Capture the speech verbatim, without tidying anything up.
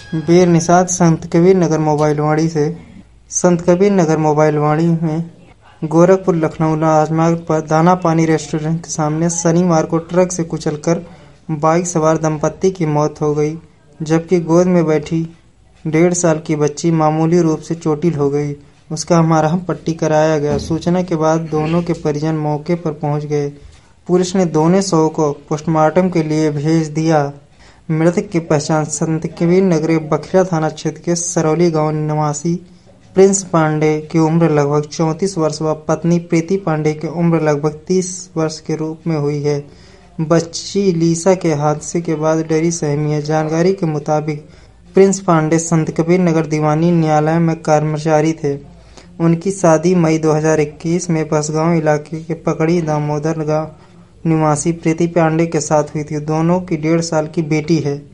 बेर निषाद संत कबीर नगर मोबाइल वाणी से। संत कबीर नगर मोबाइल वाणी में गोरखपुर लखनऊ राजमार्ग पर दाना पानी रेस्टोरेंट के सामने शनिवार को ट्रक से कुचलकर बाइक सवार दंपत्ति की मौत हो गई, जबकि गोद में बैठी डेढ़ साल की बच्ची मामूली रूप से चोटिल हो गई। उसका मरहम पट्टी कराया गया। सूचना के बाद दोनों के परिजन मौके पर पहुंच गए। पुलिस ने दोनों शवों को पोस्टमार्टम के लिए भेज दिया। मृतक की पहचान संत कबीर नगर बखिरा थाना क्षेत्र के सरौली गांव निवासी प्रिंस पांडे की उम्र लगभग चौंतीस वर्ष व पत्नी प्रीति पांडे की उम्र लगभग तीस वर्ष के रूप में हुई है। बच्ची लीसा के हादसे के बाद डरी सहमी है। जानकारी के मुताबिक प्रिंस पांडे संत कबीर नगर दीवानी न्यायालय में कर्मचारी थे। उनकी शादी मई दो हज़ार इक्कीस में बसगांव इलाके के पकड़ी दामोदर गांव निवासी प्रीति पांडे के साथ हुई थी। दोनों की डेढ़ साल की बेटी है।